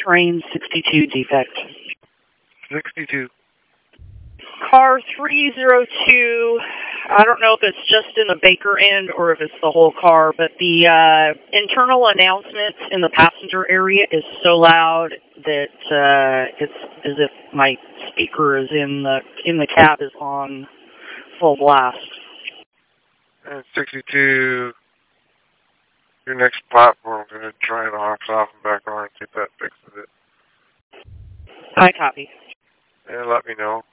train 62 defect. 62. Car 302, I don't know if it's just in the Baker end or if it's the whole car, but the internal announcement in the passenger area is so loud that it's as if my speaker is in the cab is on full blast. And 62, your next platform, I'm going to try and off and back on and see if that fixes it. I copy. And let me know.